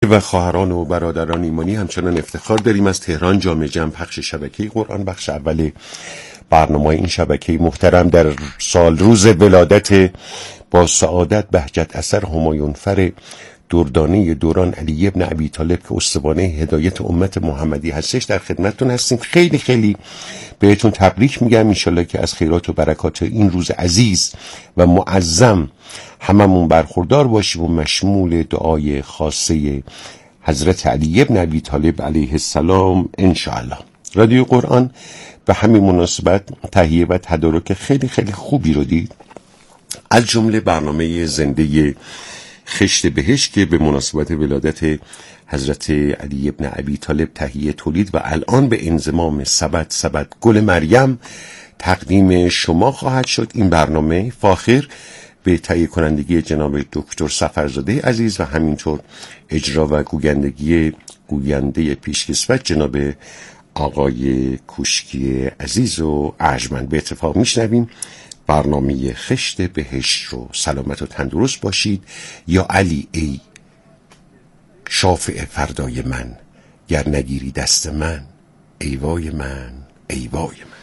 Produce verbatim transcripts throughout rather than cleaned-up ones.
و خواهران و برادران ایمانی، همچنان افتخار داریم از تهران جامع جمع پخش شبکه قرآن بخش اول برنامه این شبکه محترم در سال روز ولادت با سعادت بهجت اثر همایونفر دردانه دوران علی ابن ابی طالب که استوانه هدایت امت محمدی هستش در خدمتتون هستیم. خیلی خیلی بهتون تبریک میگم. انشالله که از خیرات و برکات این روز عزیز و معظم هممون برخوردار باشیم و مشمول دعای خاصه حضرت علی ابن ابی طالب علیه السلام انشاءالله. رادیو قرآن به همین مناسبت تهیه و تدارک خیلی خیلی خوبی رو دید، از جمله برنامه زنده خشت بهشت که به مناسبت ولادت حضرت علی ابن ابی طالب تهیه تولید و الان به انضمام سبد سبد گل مریم تقدیم شما خواهد شد. این برنامه فاخر به تهیه کنندگی جناب دکتر سفرزاده عزیز و همینطور اجرا و گویندگی گوینده پیشکسوت جناب آقای کوشکی عزیز و ارجمند. به اتفاق میشنویم برنامه خشت بهشت رو. سلامت و تندرست باشید. یا علی ای شافع فردای من، گر نگیری دست من، ای وای من، ای وای من.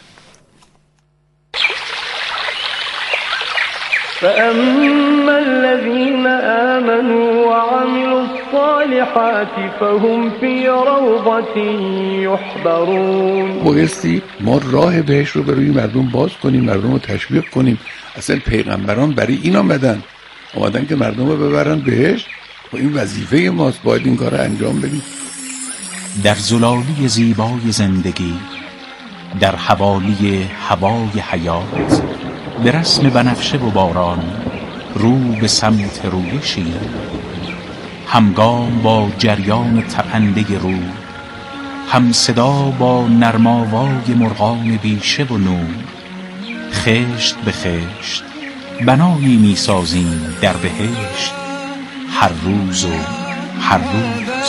فأما الذين آمنوا وعملوا الصالحات فهم في روضة يحبرون. بایستی ما راه بهشت رو برای مردم باز کنیم، مردم رو تشویق کنیم. اصلا پیغمبران برای این آمدن آمدن که مردم رو ببرن بهشت و این وظیفه ماست، باید این کار رو انجام بدیم. در زلالی زیبای زندگی، در حوالی هوای حیات، به رسم بنفشه و باران، رو به سمت رویشی، همگام با جریان تپنده رو، هم صدا با نرماوای مرغان بیشه و نور، خشت به خشت بنایی می سازیم در بهشت، هر روز و هر روز.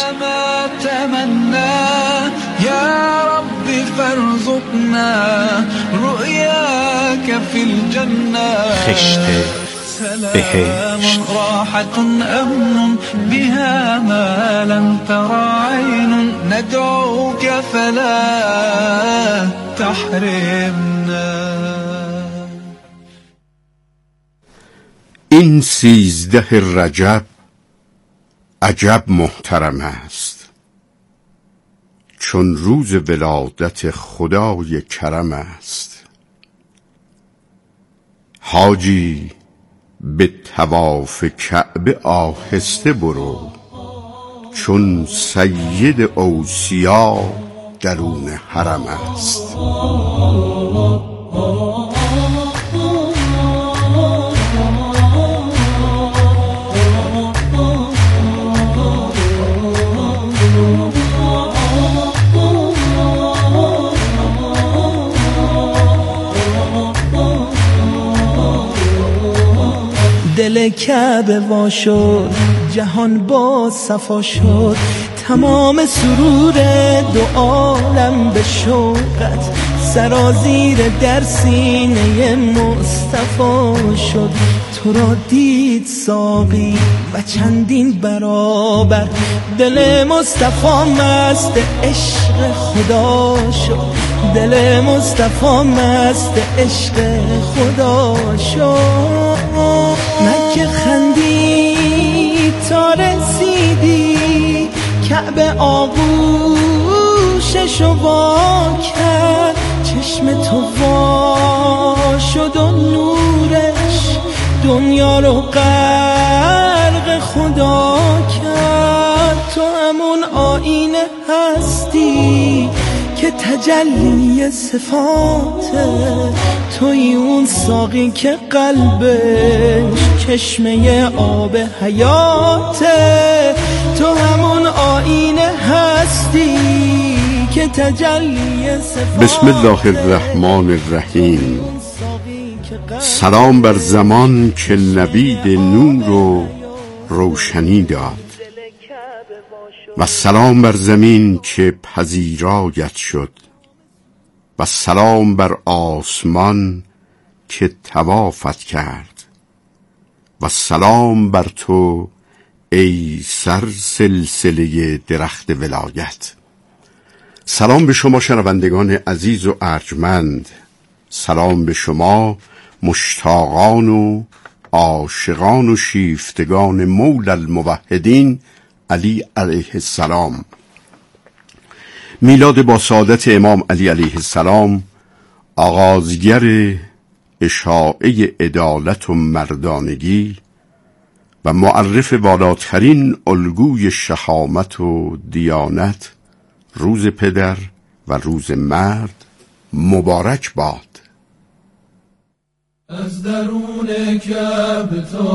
يا رب فارزقنا رؤياك في الجنة. خشت بهشت، راحة أمن بها ما لم ترى عين، ندعوك فلا تحرمنا. این سیزده رجب عجب محترم است، چون روز ولادت خدای کرم است. حاجی به طواف کعبه آهسته برو، چون سید اوصیا درون حرم است. دل کعبه وا شد، جهان با صفا شد، تمام سرور دو عالم به شوقت سرازیر در سینه مصطفی شد. تو را دید ساقی و چندین برابر، دل مصطفی مست عشق خدا شد، دل مصطفی مست عشق خدا شد. مکه خندی تا رسیدی، کعبه آغوششو وا کرد، چشم تو وا شد و نورش دنیا رو غرق خدا کرد. تو همون آینه هستی که تجلی صفاته، توی اون ساقی که قلبش چشمه آب حیاته. تو همون آینه هستی که تجلی صفاته. بسم الله الرحمن الرحیم. سلام بر زمان که نوید نور و روشنی داد، و سلام بر زمین که پذیرایت شد، و سلام بر آسمان که طوافت کرد، و سلام بر تو ای سر سلسله درخت ولایت. سلام به شما شنوندگان عزیز و ارجمند، سلام به شما مشتاقان و عاشقان و شیفتگان مولا الموحدین علی علیه السلام. میلاد با سعادت امام علی علیه السلام، آغازگر اشاعه عدالت و مردانگی و معرف بالاترین الگوی شهامت و دیانت، روز پدر و روز مرد مبارک باد. از درون کعبه تا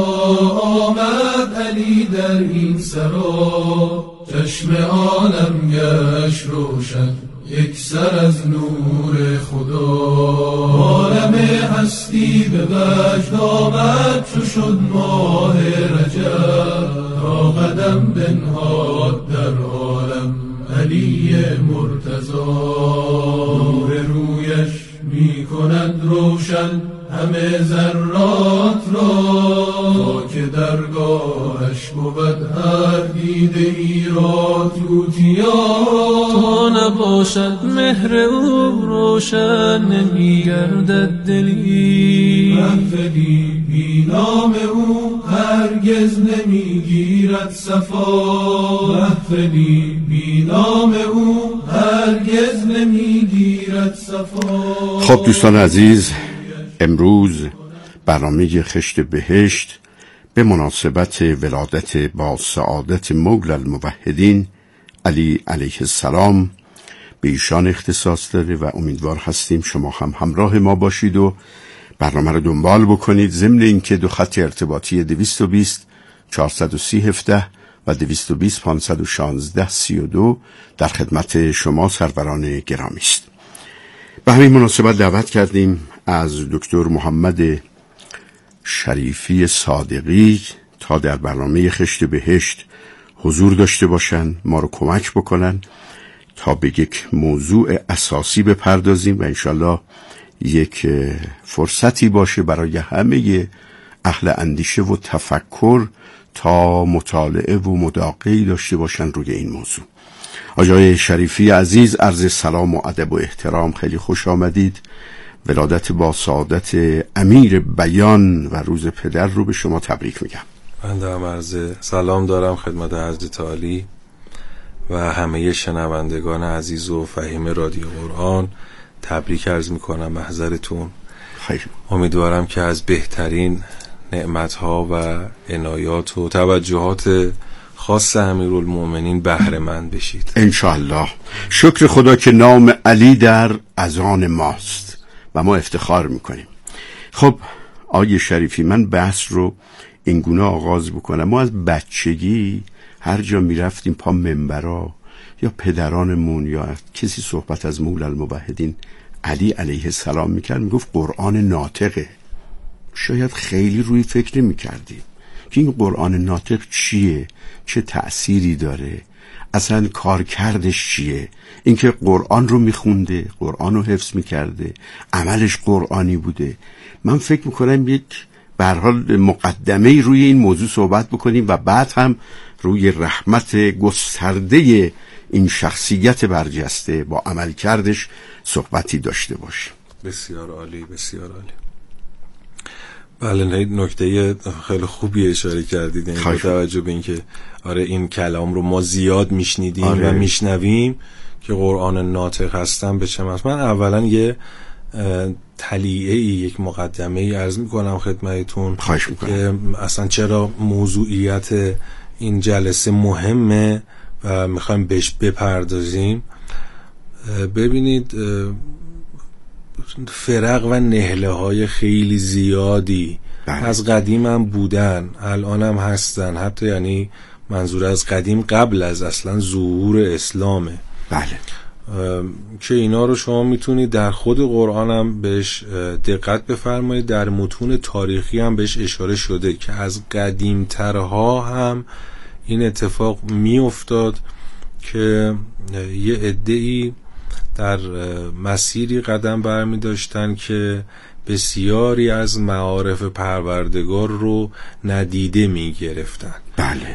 آمد علی در این سرا، چشم عالم گشت روشن یک سر از نور خدا. عالم هستی به وجد آمد چو شد ماه رجب، تا قدم بنهاد در عالم علی مرتضی. نور رویش می کند روشن همه ذرات را، تا که درگاهش بود هر دیده ای را توتیا. تا نباشد مهر او روشن نمی گردد دلی، محفلی بی نام او هرگز نمی گیرد صفا. محفلی بی نام او هرگز نمی گیرد صفا. خب دوستان عزیز، امروز برنامه خشت بهشت به مناسبت ولادت با سعادت مولا الموحدین علی علیه السلام به ایشان اختصاص داره و امیدوار هستیم شما هم همراه ما باشید و برنامه رو دنبال بکنید. ضمن اینکه دو خط ارتباطی دویست و بیست چهارصد و سی هفده و دویست و بیست پانصد و شانزده سی و دو در خدمت شما سروران گرامی است. به همین مناسبت دعوت کردیم از دکتر محمد شریفی صادقی تا در برنامه خشت بهشت حضور داشته باشن، ما رو کمک بکنن تا به یک موضوع اساسی بپردازیم و انشالله یک فرصتی باشه برای همه اهل اندیشه و تفکر تا مطالعه و مداقعی داشته باشن روی این موضوع. آقای شریفی عزیز، عرض سلام و ادب و احترام، خیلی خوش آمدید. ولادت با سعادت امیر بیان و روز پدر رو به شما تبریک میگم. من هم عرض سلام دارم خدمت حضرت عالی و همه شنوندگان عزیز و فهیم رادیو قرآن. تبریک عرض میکنم محضرتون. خیر. امیدوارم که از بهترین نعمتها و عنایات و توجهات خاص امیرالمومنین بهره مند بشید انشاءالله. شکر خدا که نام علی در اذان ماست و ما افتخار میکنیم. خب آقای شریفی، من بحث رو اینگونه آغاز بکنم. ما از بچگی هر جا میرفتیم پا منبرا یا پدرانمون یا کسی صحبت از مولا الموحدین علی علیه السلام میکرد، میگفت قرآن ناطقه. شاید خیلی روی فکر نمیکردیم که این قرآن ناطق چیه، چه تأثیری داره، اصلا کارکردش چیه. اینکه قرآن رو میخونده، قرآن رو حفظ میکرده، عملش قرآنی بوده. من فکر میکنم یک به هر حال مقدمه روی این موضوع صحبت بکنیم و بعد هم روی رحمت گسترده این شخصیت برجسته با عملکردش صحبتی داشته باشیم. بسیار عالی، بسیار عالی. بله، نکته خیلی خوبی اشاره کردید، این با توجه به اینکه آره این کلام رو ما زیاد میشنیدیم آره. و میشنویم که قرآن ناطق هستن به چه معنی. من اولا یه تلیعه یک مقدمه ای عرض میکنم خدمتتون که اصلا چرا موضوعیت این جلسه مهمه و میخوایم بهش بپردازیم. ببینید فرق و نهله های خیلی زیادی بله. از قدیم هم بودن، الان هم هستن، حتی یعنی منظور از قدیم قبل از اصلا ظهور اسلامه. بله. که اینا رو شما میتونید در خود قرآن هم بهش دقت بفرمایید، در متون تاریخی هم بهش اشاره شده که از قدیم ترها هم این اتفاق میافتاد که یه عده‌ای در مسیری قدم برمی داشتن که بسیاری از معارف پروردگار رو ندیده می گرفتن. بله.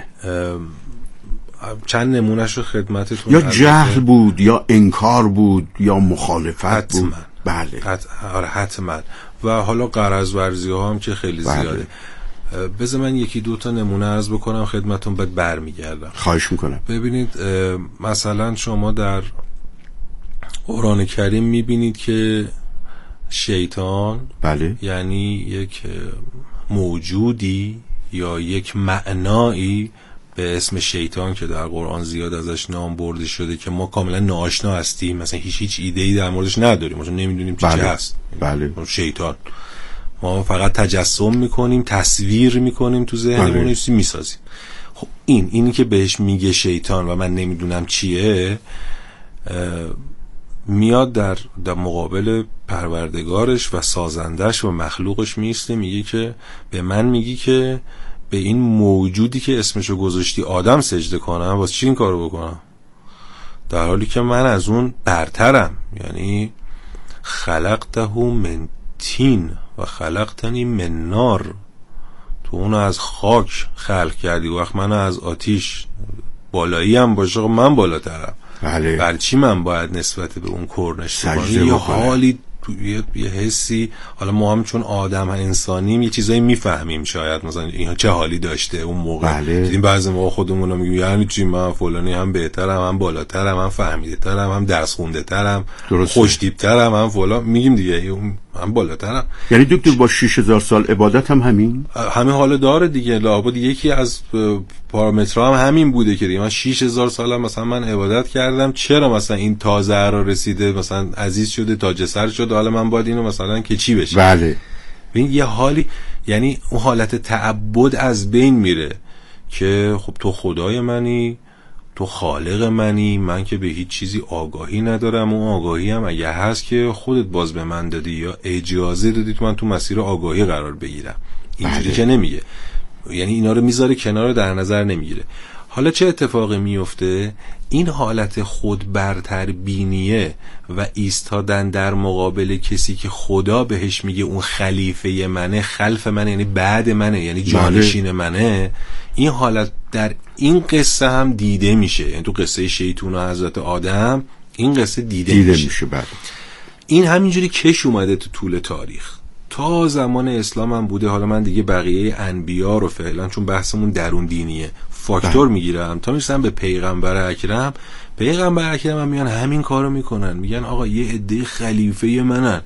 چند نمونهش رو خدمتتون. یا جهل بود یا انکار بود یا مخالفت حتما. بود. بله حت... آره حتما. و حالا غرض ورزی ها هم که خیلی بله. زیاده. بذار من یکی دو تا نمونه عرض بکنم خدمتتون، بعد برمیگردم. خواهش میکنم. ببینید مثلا شما در قرآن کریم میبینید که شیطان بله. یعنی یک موجودی یا یک معنایی به اسم شیطان که در قرآن زیاد ازش نام برده شده که ما کاملا ناآشنا هستیم، مثلا هیچ هیچ ایده‌ای در موردش نداریم، مثلا نمیدونیم چی بله. هست. بله. شیطان ما فقط تجسم میکنیم، تصویر میکنیم تو ذهنمون، بله. چیزی میسازیم. خب این اینی که بهش میگه شیطان و من نمیدونم چیه، میاد در در مقابل پروردگارش و سازندش و مخلوقش میسته، میگه که به من میگی که به این موجودی که اسمشو گذاشتی آدم سجده کنم، واسه چی این کارو بکنم؟ در حالی که من از اون برترم. یعنی خلقته من تین و خلقتنی من نار، تو اونو از خاک خلق کردی، وقت منو از آتیش، بالایی هم باشه من بالاترم. بله. برای چی من باید نسبت به اون کرنش بکنم؟ یه حالی یه, یه حسی، حالا ما هم چون آدم انسانیم یه چیزایی میفهمیم، شاید مثلا اینها چه حالی داشته اون موقع. بله. دیدیم بعضی موقع خودمون رو میگیم یعنی چی من فلانی هم بهترم، هم بالاترم، هم فهمیده ترم، هم درس خونده ترم، خوش دیب ترم، هم فلان میگیم دیگه، هم بالاترم. یعنی دکتر با شش هزار سال عبادت هم همین همین حالو داره دیگه. لابد یکی از پارامترها هم همین بوده که دیگه من شش هزار سالم مثلا من عبادت کردم، چرا مثلا این تازه را رسیده، مثلا عزیز شده، تاج سر شده، حالا من باید اینو مثلا که چی بشه. بله. ببین یه حالی، یعنی اون حالت تعبد از بین میره که خب تو خدای منی، تو خالق منی، من که به هیچ چیزی آگاهی ندارم، اون آگاهی هم اگه هست که خودت باز به من دادی یا اجازه دادی تو من تو مسیر آگاهی قرار بگیرم. اینجوری بله. که نمیگه، یعنی اینا رو میذاره کنار، در نظر نمیگیره. حالا چه اتفاقی میفته؟ این حالت خود برتر بینیه و ایستادن در مقابل کسی که خدا بهش میگه اون خلیفه منه، خلف منه، یعنی بعد منه، یعنی جانشین منه، این حالت در این قصه هم دیده میشه. یعنی تو قصه شیطان و حضرت آدم این قصه دیده, دیده میشه, میشه بعد. این همینجوری کش اومده تو طول تاریخ تا زمان اسلام هم بوده. حالا من دیگه بقیه انبیا رو فعلا چون بحثمون درون دینیه فاکتور میگیرم تا میرسم به پیغمبر اکرم. پیغمبر اکرم هم میگن همین کارو میکنن، میگن آقا یه عده خلیفه منن،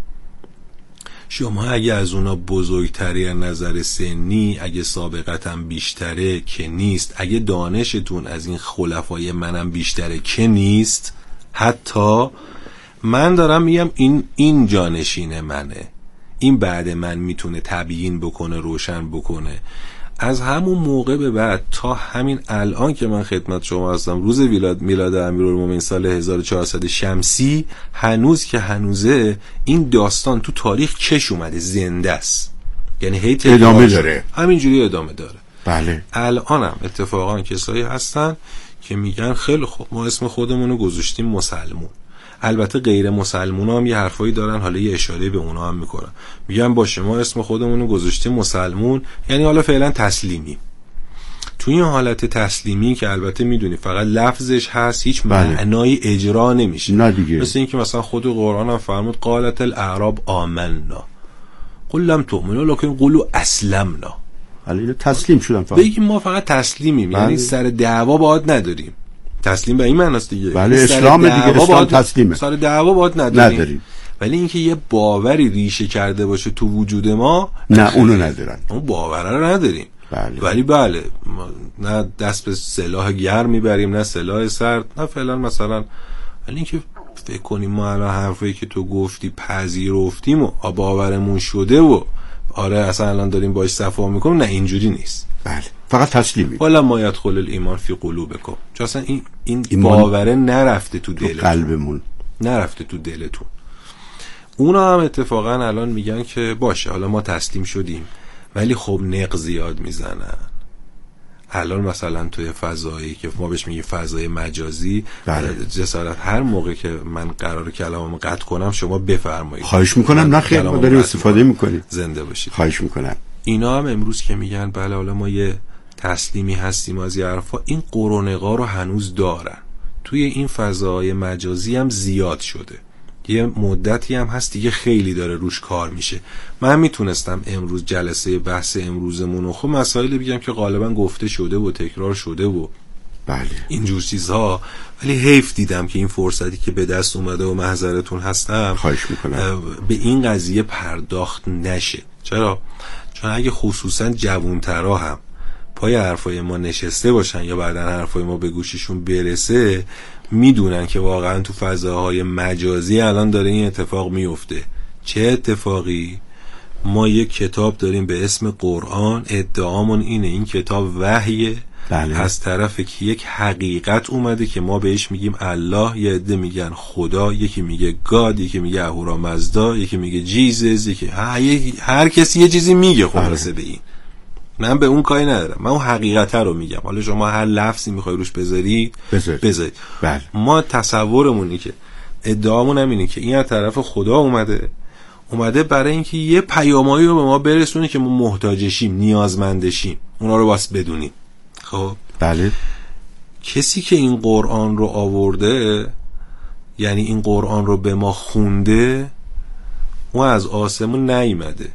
شما اگه از اونا بزرگتری از نظر سنی، اگه سابقتم بیشتره که نیست، اگه دانشتون از این خلفای منم بیشتره که نیست، حتی من دارم میگم این این جانشین منه، این بعد من میتونه تبیین بکنه، روشن بکنه. از همون موقع به بعد تا همین الان که من خدمت شما هستم، روز میلاد میلاد امیرالمومنین سال هزار و چهارصد شمسی، هنوز که هنوزه این داستان تو تاریخ کش اومده، زنده است، یعنی هی ادامه داره، همینجوری ادامه داره. بله. الان هم اتفاقا کسایی هستن که میگن خیلی خوب ما اسم خودمون رو گذاشتیم مسلمون. البته غیر مسلمون هم یه حرفایی دارن، حالا یه اشاره به اونا هم میکنن، میگن باشه ما اسم خودمون رو گذاشتیم مسلمون، یعنی حالا فعلا تسلیمی. تو این حالت تسلیمی که البته میدونی فقط لفظش هست، هیچ بله. معنای اجرا نمیشه. نه دیگه. مثل این که مثلا خود قرآن هم فرمود قالت الاعراب آمنا قل لم تؤمنوا لکن قولوا اسلمنا. حالا تسلیم شدن فقط. بگیم ما فقط تسلیمیم، بله. یعنی سر دعوا باید نداریم. تسلیم به این معنی است دیگه. بله اسلام دیگه، اسلام تسلیمه. سر دعوا باید نداریم. نداریم. ولی اینکه یه باوری ریشه کرده باشه تو وجود ما، نه اونو ندارن. اون باور رو نداریم. بله. ولی بله نه دست به سلاح گرم میبریم، نه سلاح سرد، نه فعلا مثلا. ولی اینکه فکر کنیم ما الان حرفایی که تو گفتی پذیرفتیم و باورمون شده و آره اصلا الان داریم باش صفا میکنیم، نه اینجوری نیست. بله فقط تسلیمی. والا ما یدخل الایمان فی قلوبکم، چون اصلا این این باوره نرفته تو دلتون، قلبمون نرفته تو دلتون. اونا هم اتفاقا الان میگن که باشه حالا ما تسلیم شدیم، ولی خب نق زیاد میزنن. الان مثلا توی فضایی که ما بهش میگیم فضای مجازی، بله. جسارت هر موقع که من قراره کلاممو قطع کنم شما بفرمایید. خواهش میکنم. نه خیر، ما داریم استفاده میکنیم. زنده باشید. خواهش میکنم. اینا هم امروز که میگن بله حالا ما یه تسلیمی هستیم از یه حرفا، این قرونقا رو هنوز دارن. توی این فضای مجازی هم زیاد شده. یه مدتی هم هست دیگه خیلی داره روش کار میشه. من میتونستم امروز جلسه بحث امروزمون رو خب مسائل بگم که غالبا گفته شده و تکرار شده و بله اینجور چیزها، ولی حیف دیدم که این فرصتی که به دست اومده و محضرتون هستم خواهش میکنم به این قضیه پرداخت نشه. چرا؟ چون اگه خصوصا جوانترها هم پای حرفای ما نشسته باشن یا بعدن حرفای ما به گوششون برسه، میدونن که واقعا تو فضاهای مجازی الان داره این اتفاق میفته. چه اتفاقی؟ ما یک کتاب داریم به اسم قرآن، ادعامون اینه این کتاب وحیه، بله. از طرف که یک حقیقت اومده که ما بهش میگیم الله، یه عده میگن خدا، یکی میگه گاد، یکی میگه اهورامزدا، یکی میگه جیزس، یکی هر کسی یه چیزی میگه. خلاصه به این من به اون کاری ندارم، من اون حقیقت رو میگم. حالا شما هر لفظی میخوای روش بذاری بذاری. بله. ما تصورمونی که ادعامون هم اینه که این از طرف خدا اومده اومده برای اینکه یه پیامایی رو به ما برسونه که ما محتاجشیم، نیازمندشیم، اونا رو واسه بدونیم. خب بله. کسی که این قرآن رو آورده، یعنی این قرآن رو به ما خونده، اون از آسمون نیامده.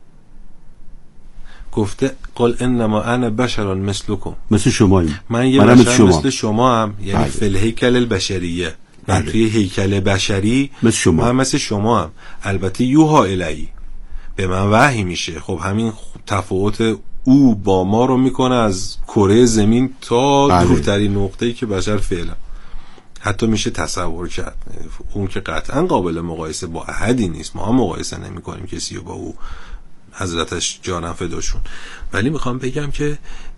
گفته قل انما انا بشر مثلکم، مثل شماییم، من یه بشر شما. مثل شما هم، یعنی فی الهیکل البشریه، من توی هیکل بشری مثل شما من مثل شما هم. البته یوها الی، به من وحی میشه. خب همین تفاوت او با ما رو میکنه از کره زمین تا بله. دورترین نقطه‌ای که بشر فعلا حتی میشه تصور کرد. اون که قطعا قابل مقایسه با احدی نیست، ما هم مقایسه نمی کنیم کسی رو با او، حضرتش جانم فداشون. ولی میخوام بگم که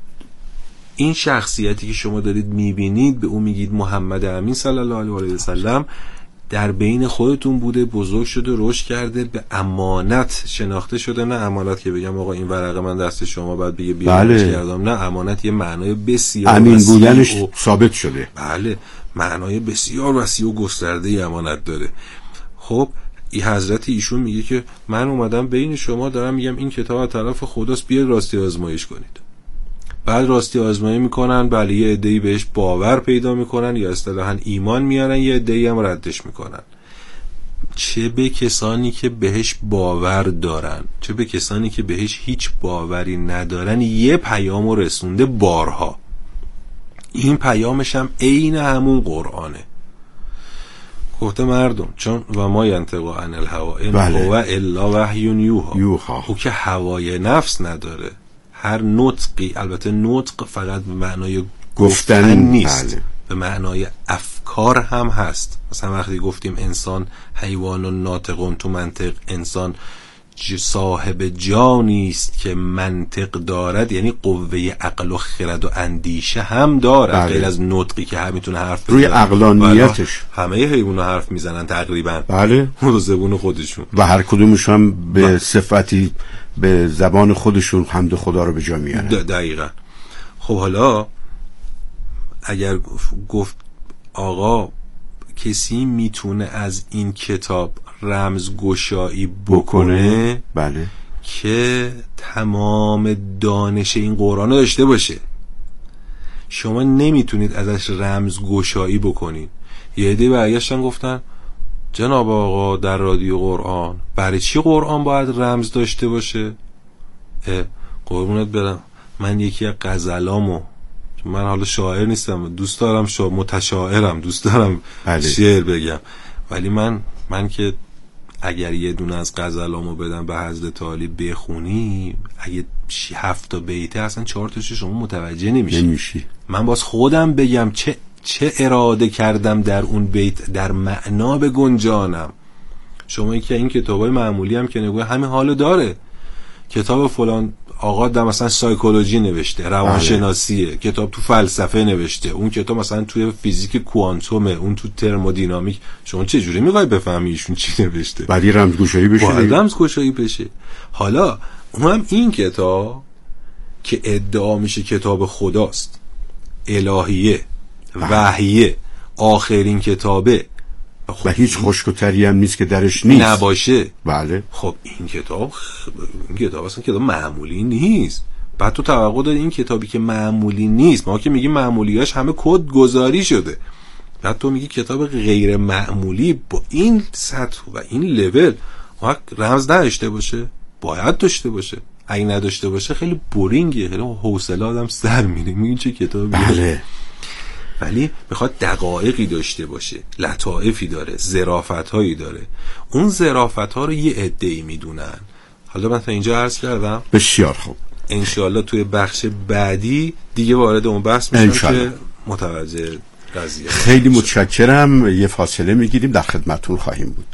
این شخصیتی که شما دارید میبینید، به اون میگید محمد امین صلی الله علیه و سلم، در بین خودتون بوده، بزرگ شده، رشد کرده، به امانت شناخته شده. نه امانت که بگم آقا این ورقه من دست شما بعد بگه بیارمش بله. کردم، نه، امانت یه معنای بسیار امین وسیع بودنش و... ثابت شده. بله، معنای بسیار وسیع و گسترده ای امانت داره. خب این حضرت ایشون میگه که من اومدم بین شما دارم میگم این کتاب از طرف خداست، بیاید راستی آزمایش کنید. بعد راستی آزمایی میکنن، بله یه عده‌ای بهش باور پیدا میکنن یا اصطلاحاً ایمان میارن، یه عده‌ای هم ردش میکنن. چه به کسانی که بهش باور دارن، چه به کسانی که بهش هیچ باوری ندارن، یه پیامو رسونده بارها. این پیامش هم عین همون قرآنه. گفته مردم چون و ما ینطق عن الهوا ان هو الا وحی یوحی، او که هوای نفس نداره. هر نطقی، البته نطق فقط به معنای گفتن, گفتن نیست، بله. به معنای افکار هم هست. مثلا وقتی گفتیم انسان حیوان و ناطقون، تو منطق انسان صاحب جانی است که منطق دارد، یعنی قوه عقل و خرد و اندیشه هم دارد، غیر از نطقی که هم میتونه حرف بزنه. روی عقلانیتش همه حیونا حرف میزنن تقریبا، بله، رو زبون خودشون، و هر کدومش هم به صفتی به زبان خودشون حمد خدا رو به جا میارن. دقیقاً. خب حالا اگر گفت آقا کسی میتونه از این کتاب رمزگشایی بکنه، بله، که تمام دانش این قرآن رو داشته باشه، شما نمیتونید ازش رمزگشایی بکنین. یه عده برگشتن گفتن جناب آقا در رادیو قرآن، برای چی قرآن باید رمز داشته باشه؟ قربونت برم، من یکی از غزلامو، من حالا شاعر نیستم، دوست دارم شا... متشاعرم، دوست دارم بله. شعر بگم، ولی من من که اگر یه دونه از غزلامو بدم به حضرت عالی بخونی، اگه هفت تا بیته اصلا چهار تاشو شما متوجه نمیشی. نمیشی. من باز خودم بگم چه چه اراده کردم در اون بیت در معنا به گنجانم. شما که این کتابای معمولی هم که نگوه همین حالو داره، کتاب فلان آقا در مثلا سایکولوژی نوشته، روانشناسیه، بله. کتاب تو فلسفه نوشته، اون کتاب مثلا توی فیزیک کوانتومه، اون تو ترمودینامیک. شما چه جوری میخوای بفهمی ایشون چی نوشته؟ بعدی رمزگشایی بشه، باید رمزگشایی بشه. حالا اونم این کتاب که ادعا میشه کتاب خداست، الهیه، وحیه، آخرین کتابه و هیچ خشک و تری هم نیست که درش نیست نباشه، بله، خب این کتاب این کتاب اصلا کتاب معمولی نیست. بعد تو توقع داری این کتابی که معمولی نیست، ما که میگیم معمولیاش همه کد گذاری شده، بعد تو میگی کتاب غیر معمولی با این سطح و این لول وقت رمز نداشته باشه؟ باید داشته باشه. اگه نداشته باشه خیلی بورینگه، خیلی حوصله آدم سر میره. میگین چه کتابی؟ بله. ولی میخواد دقایقی داشته باشه، لطائفی داره، ظرافت‌هایی داره. اون ظرافت‌ها رو یه عده‌ای میدونن. حالا من تا اینجا عرض کردم. بسیار خوب. انشالله توی بخش بعدی دیگه وارد اون بحث میشم که متوجه قضیه. خیلی متشکرم. یه فاصله میگیریم، در خدمتتون خواهیم بود.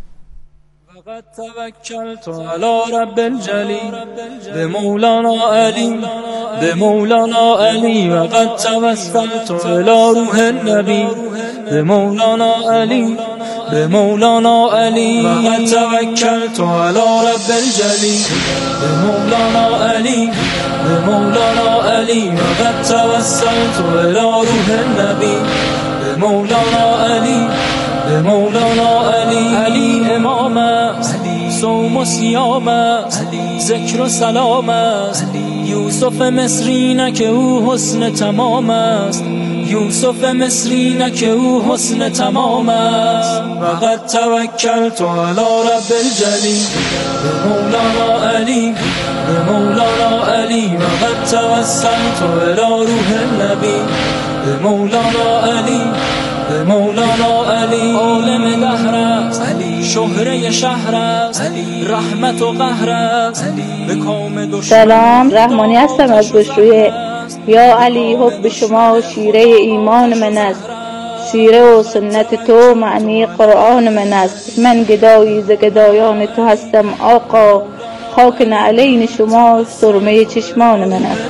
فقط توکلت علی رب الجلیل به مولانا علی به مولانا علی و قد توسلت الی روح النبی به مولانا علی به مولانا علی و قد توکلت علی رب الجلیل به مولانا علی به مولانا علی و قد توسلت الی روح النبی به مولانا علی به مولانا علی. علی امام است، صوم و سیام است، ذکر و سلام است. یوسف مصری نه که او حسن تمام است، یوسف مصری نه که او حسن تمام است. وقد توکلت علی رب الجلیل به مولانا علی به مولانا علی وقد توسلت الی روح النبی به مولانا علی به مولانا علی. عالم دهر است، شهره شهر است، رحمت و قهر است به کام دشمن. سلام، رحمانی هستم از بشرویه. یا علی حب شما شیره ایمان من است، سیره و سنت تو معنی قرآن من است. من گدایی ز گدایان تو هستم آقا، خاک نعلین شما سرمه چشمان من است.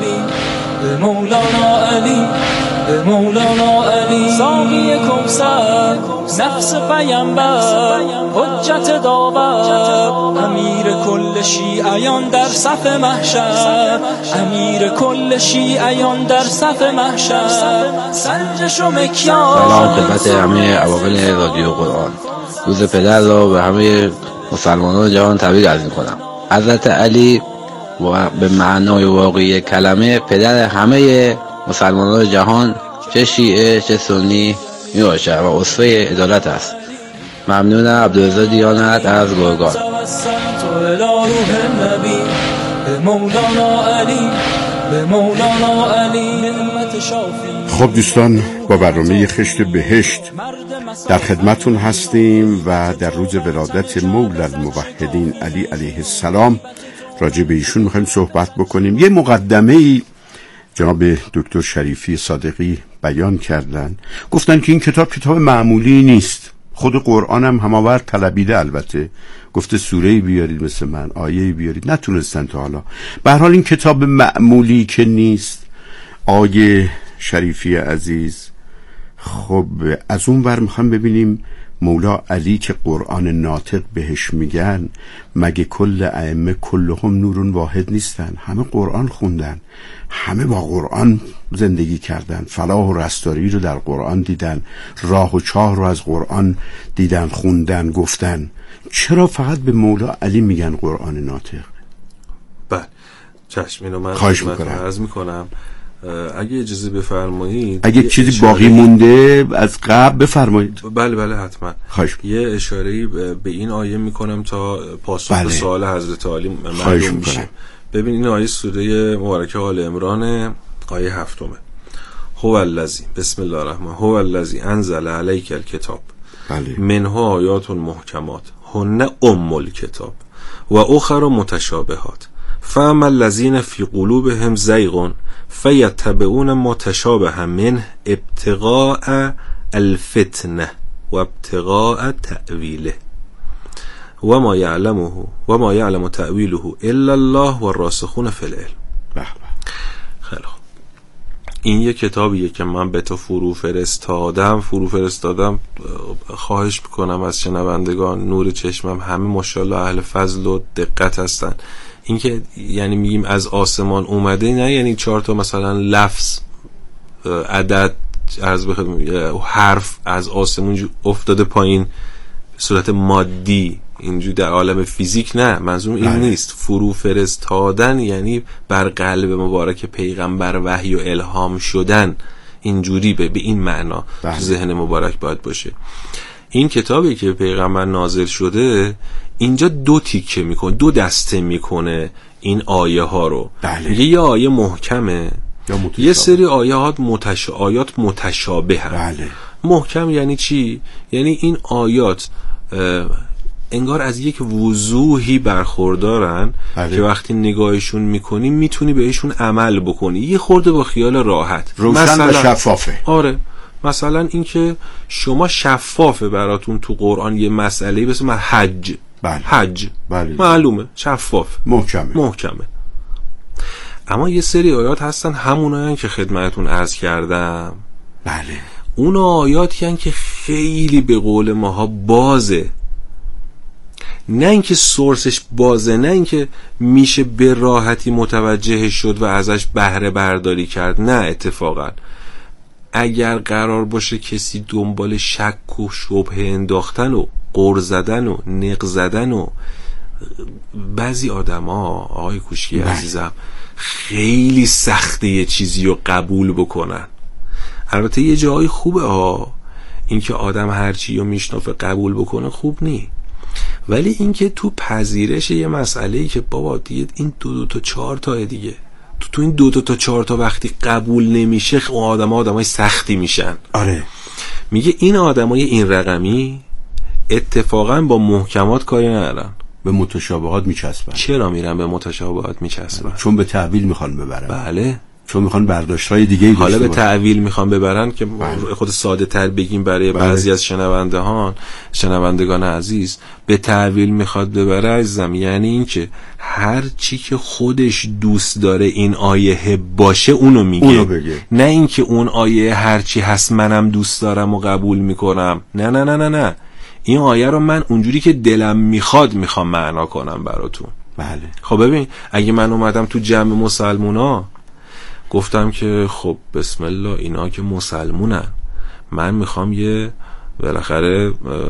به مولانا علی به مولانا علی. ساقی کوثر نفس پیامبر حجت داور، امیر کل شیعیان در صف محشر، امیر کل شیعیان در صف محشر. سنجش و مکیان. سلام خدمت همه عوامل رادیو قرآن. روز پدر را به همه مسلمانان جهان تبریک عرض می‌کنم. حضرت علی به معنای واقعی کلمه پدر همه مسلمانان جهان، چه شیعه چه سنی می باشه و اسوه عدالت است. ممنونم. عبدالرضا دیانت از گرگان. خب دوستان، با برنامه خشت بهشت در خدمتون هستیم و در روز ولادت مولا الموحدین علی علیه السلام راجع به ایشون میخوایم صحبت بکنیم. یه مقدمه‌ای جناب دکتر شریفی صادقی بیان کردن، گفتن که این کتاب کتاب معمولی نیست. خود قرآن هم هماورد طلبیده، البته گفته سوره‌ای بیارید مثل من، آیه‌ای بیارید، نتونستن تا حالا. به هر حال این کتاب معمولی که نیست. آیه شریفی عزیز، خب از اون ور میخوام ببینیم مولا علی که قرآن ناطق بهش میگن، مگه کل ائمه کلهم نورون واحد نیستن؟ همه قرآن خوندن، همه با قرآن زندگی کردن، فلاح و رستاری رو در قرآن دیدن، راه و چاه رو از قرآن دیدن، خوندن، گفتن. چرا فقط به مولا علی میگن قرآن ناطق؟ بله چشم، اینو من خواهش میکنم عرض میکنم. اگه اجازه بفرمایید، اگه چیزی باقی مونده از قبل بفرمایید. بله بله حتما. خواهش. یه اشاره‌ای به این آیه میکنم تا پاسخ بله. به سوال حضرت علی معلوم میشه. ببین این آیه سوره مبارکه آل عمران آیه هفتمه. هو الذی، بسم الله الرحمن، هو الذی انزل علیک الکتاب بله. منه آیات محکمات هن ام الکتاب و اخر متشابهات فاما الذین فی قلوبهم زیغ فیتبعون ما تشابه منه ابتغاء الفتنه و ابتغاء تأویله و ما یعلمه و ما یعلم تأویله الا الله و الراسخون فی العلم. خیلی خوب، این یه کتابیه که من به تو فرو فرستادم فرو فرستادم خواهش میکنم از شنوندگان نور چشمم، همه ماشاءالله اهل فضل و دقت هستن. این که یعنی میگیم از آسمان اومده، نه یعنی چهار تا مثلا لفظ، عدد، عرض بخدم حرف از آسمون افتاده پایین به صورت مادی اینجوری در عالم فیزیک. نه، منظور این بله. نیست. فرو فرستادن یعنی بر قلب مبارک پیغمبر وحی و الهام شدن، اینجوری به, به این معنا بله. تو ذهن مبارک باید باشه. این کتابی که پیغمبر نازل شده اینجا دو تیکه میکنه، دو دسته میکنه این آیه ها رو. بله. میگه یه آیه محکمه، یه سری آیات متش... آیات متشابه هم. بله. محکم یعنی چی؟ یعنی این آیات انگار از یک وضوحی برخوردارن بله. که وقتی نگاهشون میکنی میتونی بهشون عمل بکنی، یه خورده با خیال راحت، روشن مثلا... و شفافه. آره، مثلا این که شما شفافه براتون تو قرآن یه مسئله مثل حج. بله. حج بله. معلومه، شفاف، محکمه محکمه. اما یه سری آیات هستن همونایی که خدمتتون عرض کردم. بله. اون آیاتی هستن که خیلی به قول ماها بازه، نه اینکه سورسش بازه، نه اینکه میشه به راحتی متوجه شد و ازش بهره برداری کرد، نه، اتفاقا اگر قرار باشه کسی دنبال شک و شبهه انداختن و قر زدن و نق زدن و بعضی آدم ها آقای کوشکی عزیزم خیلی سخته یه چیزی رو قبول بکنن. البته یه جایی خوبه ها، اینکه آدم هرچی رو میشنافه قبول بکنه خوب نی، ولی اینکه تو پذیرش یه مسئله‌ای که بابا دیگه این دو دو تا چهار تا دیگه تو تو این دو دو تا چهار تا وقتی قبول نمیشه اون آدم‌ها آدمای سختی میشن. آره، میگه این آدمای این رقمی اتفاقا با محکمات کاری ندارن، به متشابهات میچسبن. چرا میرن به متشابهات میچسبن؟ چون به تعویل میخوان ببرن. بله، چون میخوان برداشت‌های دیگه داشته حالا به تعویل میخوان ببرن که بله. خود ساده تر بگیم برای بله. بعضی از شنوندگان شنوندگان عزیز، به تعویل میخواد ببره عزیزم یعنی این که هر چی که خودش دوست داره این آیه باشه اونو میگه، اونو بگه. نه اینکه اون آیه هر چی هست منم دوست دارم و قبول میکنم. نه نه نه نه نه این آیه رو من اونجوری که دلم میخواد میخوام معنا کنم براتون. بله. خب ببین، اگه من اومدم تو جمع مسلمونا گفتم که خب بسم الله اینا که مسلمونن، من میخوام یه بالاخره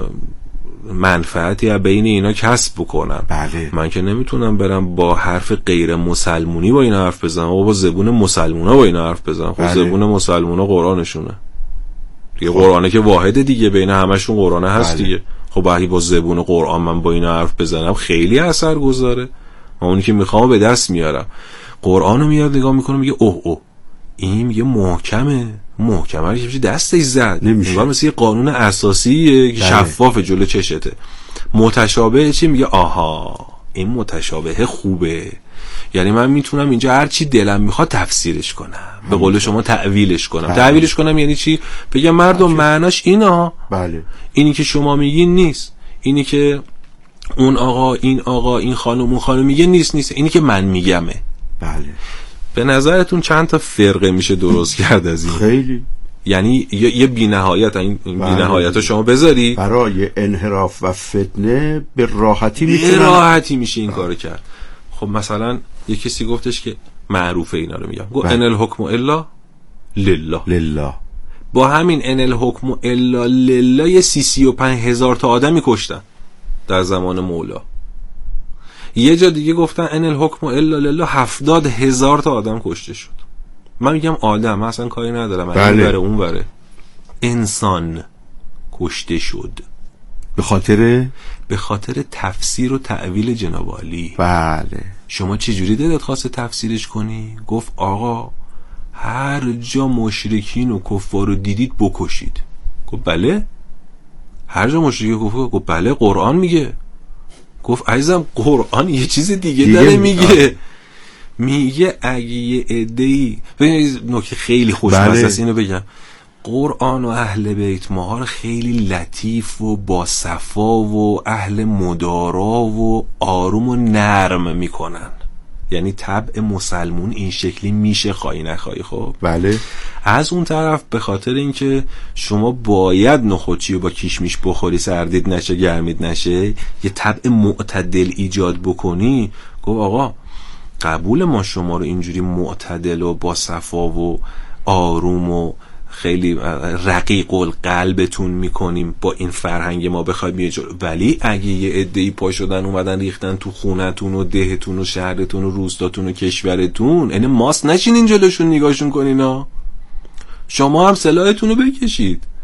منفعتی از بین اینا کسب بکنم. بله. من که نمیتونم برم با حرف غیر مسلمونی با اینا حرف بزنم و با زبون مسلمونا با اینا حرف بزنم. خب بله. زبون مسلمونا قرآنشونه دیگه. خب. قرآنه که واحده دیگه، بین همشون قرآنه هست. بله. دیگه خب وقتی با زبون قرآن من با اینا حرف بزنم خیلی اثر گذاره. من اونی که میخوام به دست میارم. قرآنو میاد نگاه میکنه میگه اوه اوه این میگه محکمه، محکمه رو که دستش زد نمیشه، مثل یه قانون اساسیه که شفاف جلو چشته. متشابه چی میگه؟ آها این متشابه خوبه، یعنی من میتونم اینجا هر چی دلم میخواد تفسیرش کنم، به قول شما تعویلش کنم. بله. تعویلش کنم یعنی چی؟ بگم مردم معناش اینا. بله. اینی که شما میگین نیست، اینی که اون آقا این آقا این خانم اون خانم میگه نیست نیست، اینی که من میگمه. بله. به نظرتون چند تا فرقه میشه درست کرد از این؟ خیلی، یعنی یه بی‌نهایت این بله. بی‌نهایت رو شما بذاری برای انحراف و فتنه به راحتی میتونن به راحتی میشه این کارو کرد. خب مثلا یه کسی گفتش که معروفه اینا رو میگم، گفت ان الحکم الا لله لله. با همین ان الحکم الا لله یه سی سی و پنج هزار تا آدمی کشتن در زمان مولا. یه جا دیگه گفتن ان الحکم الا لله هفتاد هزار تا آدم کشته شد. من میگم آدم، من اصلا کاری ندارم این بره اون بره، انسان کشته شد به خاطر به خاطر تفسیر و تعویل جناب عالی. بله. شما چه جوری دلت خواسته تفسیرش کنی؟ گفت آقا هر جا مشرکین و کفار رو دیدید بکشید. گفت بله. هر جا مشرکین و کفار، گفت بله قرآن میگه. گفت عزیزم قرآن یه چیز دیگه, دیگه داره میگه. میگه اگه یه عده‌ای، ببینید نکته خیلی خوشمزه است اینو بگم، قرآن و اهل بیت ما رو خیلی لطیف و با صفا و اهل مدارا و آروم و نرم میکنن. یعنی طبع مسلمون این شکلی میشه خواهی نخواهی. خب بله. از اون طرف به خاطر اینکه شما باید نخودچی رو با کیشمیش بخوری سردید نشه گرمید نشه، یه طبع معتدل ایجاد بکنی، گفت آقا قبول ما شما رو اینجوری معتدل و با صفا و آروم و خیلی رقیق القلبتون میکنیم با این فرهنگ ما بخوایم یه جور، ولی اگه یه عده‌ای پا شدن اومدن ریختن تو خونتون و دهتون و شهرتون و روستاتون و کشورتون، یعنی ماست نشینین جلوشون نگاهشون کنین ها. شما هم سلاحتون رو بکشید.